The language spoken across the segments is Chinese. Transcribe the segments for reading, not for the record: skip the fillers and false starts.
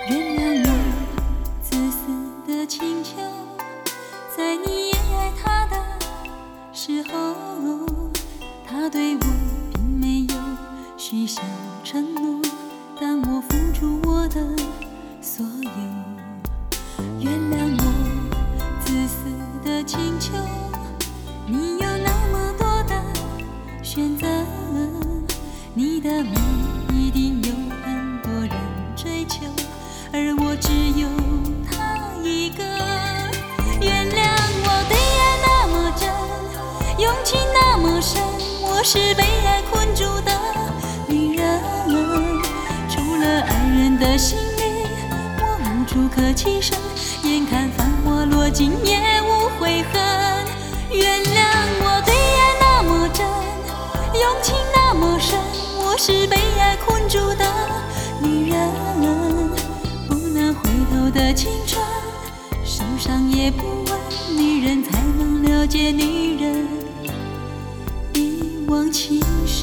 原谅我自私的请求，在你也爱他的时候，他对我并没有许下承诺，但我付出我的所有。原谅我自私的请求，你有那么多的选择，你的美一定有很多人追求，而我只有他一个。原谅我对爱那么真，用情那么深，我是被爱困住的女人。除了爱人的心里，我无处可栖身，眼看繁华落尽也无悔恨。原谅我对爱那么真，用情那么深，我是被爱困住的女人。不能回头的青春，受伤也不问，女人才能了解女人一往情深。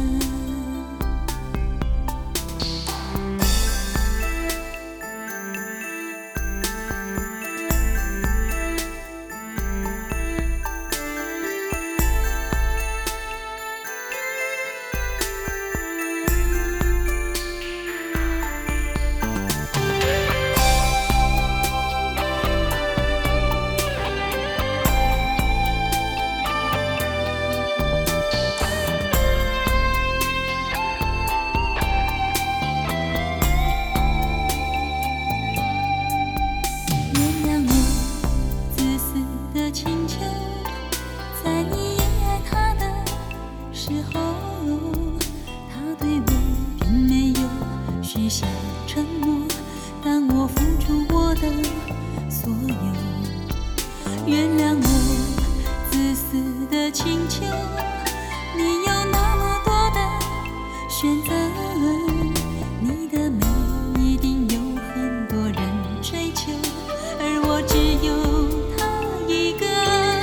在你也爱他的时候，他对我并没有许下承诺，但我付出我的所有。原谅我自私的请求，你有那么多的选择，你的美一定有很多人追求，而我只有他一个。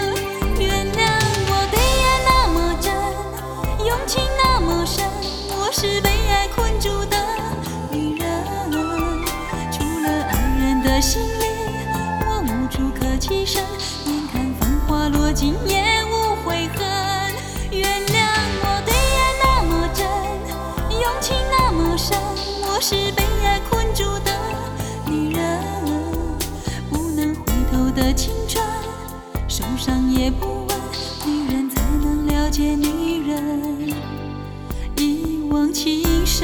用情那么深，我是被爱困住的女人。除了爱人的心里，我无处可栖身，眼看繁华落尽也无悔恨。原谅我对爱那么真，用情那么深，我是被爱困住的女人。不能回头的青春，受伤也不问，女人才能了解女人一往情深。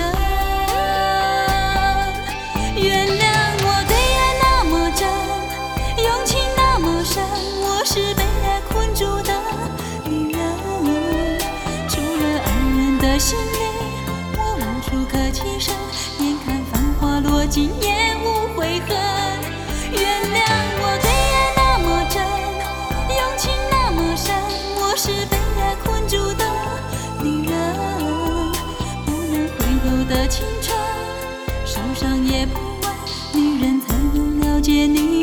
原谅我对爱那么真，用情那么深，我是被爱困住的女人。除了爱人的心里，我无处可栖身，眼看繁华落尽也无悔恨。原谅我对爱那么真，用情那么深，我是被爱困住的女人。的青春，受伤也不问，女人才能了解你。